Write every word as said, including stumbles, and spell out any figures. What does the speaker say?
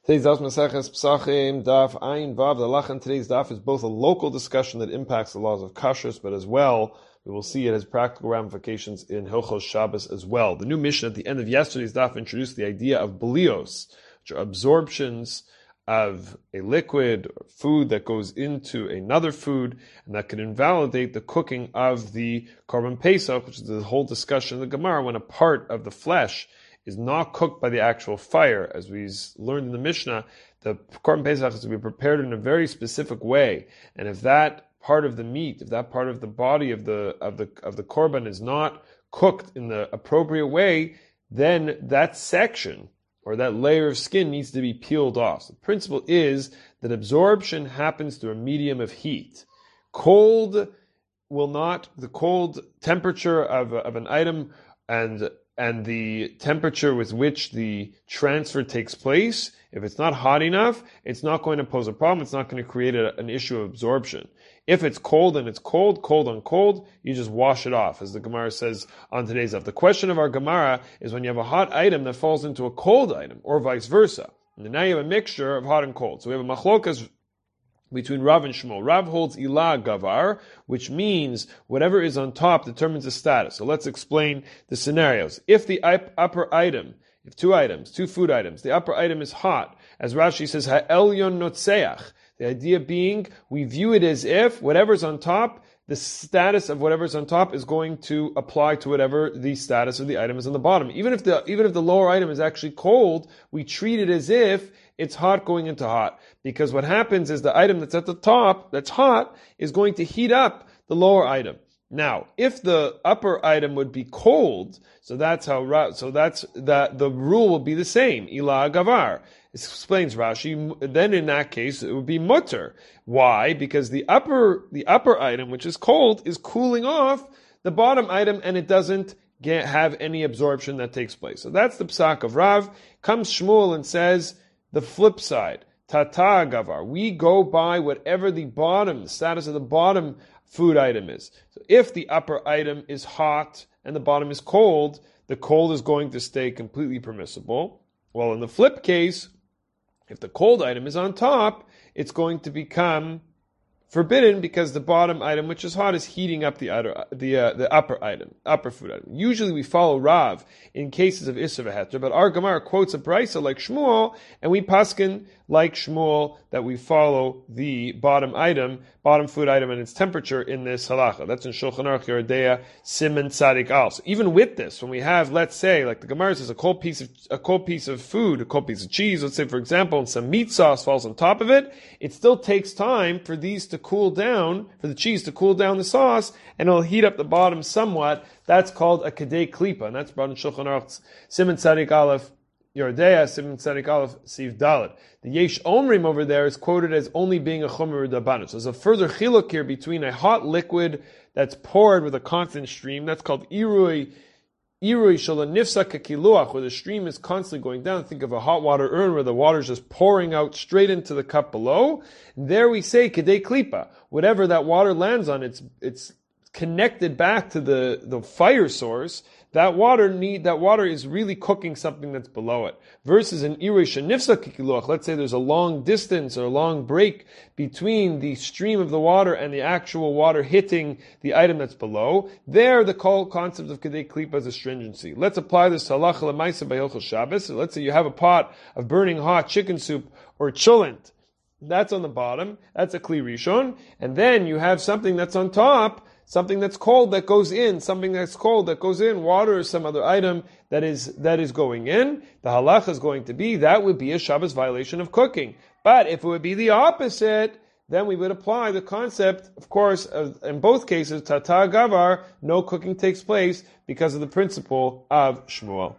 Today's daf Maseches Pesachim daf Ayin Vav. The halach in today's daf is both a local discussion that impacts the laws of kashrus, but as well we will see it has practical ramifications in Hilchos Shabbos as well. The new mission at the end of yesterday's daf introduced the idea of belios, which are absorptions of a liquid or food that goes into another food, and that can invalidate the cooking of the Korban Pesach, which is the whole discussion of the Gemara when a part of the flesh is not cooked by the actual fire. As we learned in the Mishnah, the Korban Pesach is to be prepared in a very specific way, and if that part of the meat, if that part of the body of the of the of the Korban is not cooked in the appropriate way, then that section or that layer of skin needs to be peeled off. So the principle is that absorption happens through a medium of heat. Cold will not, the cold temperature of, of an item and and the temperature with which the transfer takes place, if it's not hot enough, it's not going to pose a problem. It's not going to create a, an issue of absorption. If it's cold and it's cold, cold on cold, you just wash it off, as the Gemara says on today's daf. The question of our Gemara is when you have a hot item that falls into a cold item, or vice versa. And now you have a mixture of hot and cold. So we have a machlokas between Rav and Shmuel. Rav holds ilah gavar, which means whatever is on top determines the status. So let's explain the scenarios. If the upper item, if two items, two food items, the upper item is hot, as Rashi says, ha'elyon notseach, the idea being we view it as if whatever's on top, the status of whatever's on top is going to apply to whatever the status of the item is on the bottom. Even if the even if the lower item is actually cold, we treat it as if it's hot going into hot. Because what happens is the item that's at the top, that's hot, is going to heat up the lower item. Now, if the upper item would be cold, so that's how, so that's, that the rule will be the same. Ilah gavar. It explains Rashi, then in that case, it would be mutter. Why? Because the upper, the upper item, which is cold, is cooling off the bottom item and it doesn't get, have any absorption that takes place. So that's the psak of Rav. Comes Shmuel and says, the flip side, tata gavar. We go by whatever the bottom, the status of the bottom food item is. So if the upper item is hot and the bottom is cold, the cold is going to stay completely permissible. Well, in the flip case, if the cold item is on top, it's going to become forbidden because the bottom item, which is hot, is heating up the other, the uh, the upper item, upper food item. Usually we follow Rav in cases of Isser v'Heter, but our Gemara quotes a brisa like Shmuel, and we paskin like Shmuel that we follow the bottom item, bottom food item, and its temperature in this halacha. That's in Shulchan Aruch Yoreh Deah Siman Tzadik Al. So even with this, when we have, let's say, like the Gemara says, a cold piece of a cold piece of food, a cold piece of cheese, let's say for example, and some meat sauce falls on top of it, it still takes time for these to cool down, for the cheese to cool down the sauce, and it'll heat up the bottom somewhat. That's called a kedei klipa, and that's brought in Shulchan Aruch Siman Tzadik Aleph Yoreh Deah Siman Tzadik Aleph Siv Dalet. The Yesh Omrim over there is quoted as only being a chomer d'Rabbanan. So there's a further chiluk here between a hot liquid that's poured with a constant stream. That's called irui irui shala nifsa kakiluach, where the stream is constantly going down. Think of a hot water urn where the water is just pouring out straight into the cup below. And there we say kedei klipa. Whatever that water lands on, it's it's connected back to the, the fire source. That water need that water is really cooking something that's below it. Versus an irui shenifsa kikiluach. Let's say there's a long distance or a long break between the stream of the water and the actual water hitting the item that's below. There, the whole concept of kedei klipa is astringency. Let's apply this to halacha l'maisa by Hilchos Shabbos. So let's say you have a pot of burning hot chicken soup or cholent. That's on the bottom. That's a kli rishon. And then you have something that's on top. Something that's cold that goes in, something that's cold that goes in, water or some other item that is that is going in, the halacha is going to be, that would be a Shabbos violation of cooking. But if it would be the opposite, then we would apply the concept, of course, of, in both cases, tata gavar, no cooking takes place because of the principle of Shmuel.